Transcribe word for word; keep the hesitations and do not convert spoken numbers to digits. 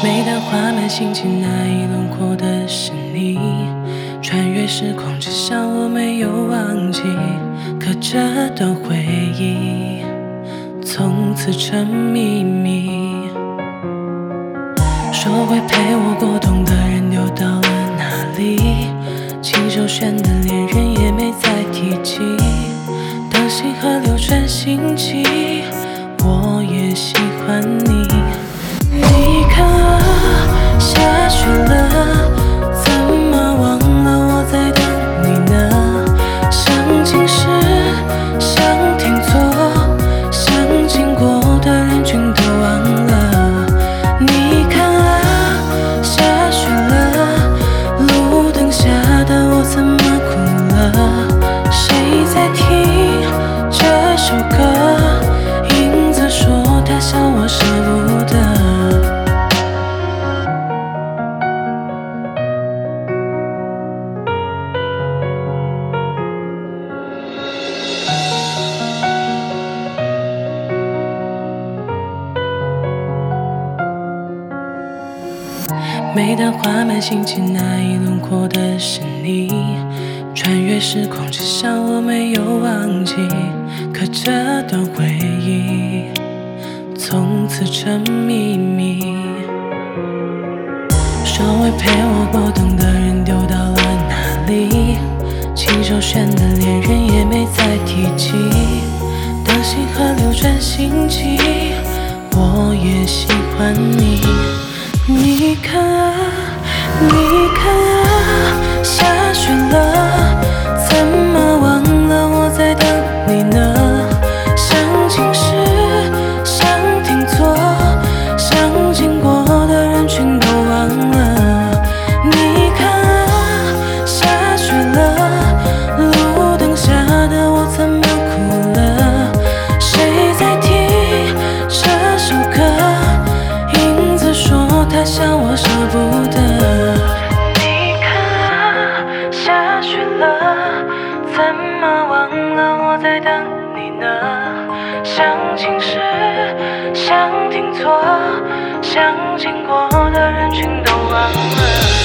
每当画满心情那一轮廓的是你，穿越时空，至少我没有忘记。可这段回忆从此成秘密，说会陪我过冬的人又到了哪里？亲手选的恋人也没再提及。当星河流转星际，我也喜欢你。你看啊，下雪了，怎么忘了我在等你呢？想晴时，想停坐，想经过的人群都忘了。你看啊，下雪了，路灯下的我怎么哭了？谁在听这首歌？影子说他笑我舍不得。每当画满心情那一轮廓的是你，穿越时空，至少我没有忘记。可这段回忆从此成秘密，说会陪我过冬的人丢到了哪里？亲手选的恋人也没再提及。当星河流转星际，我也喜欢你。你看啊，你看啊，下雪了，怎么忘了我在等你呢？想晴时，想停坐，想经过的人群都忘了。你看啊，下雪了，路灯下的我怎么哭了？谁在听这首歌？影子说他笑我舍不得。你看啊，下雪了，怎么忘了我在等你呢？想晴时，想停坐，想经过的人群都忘了。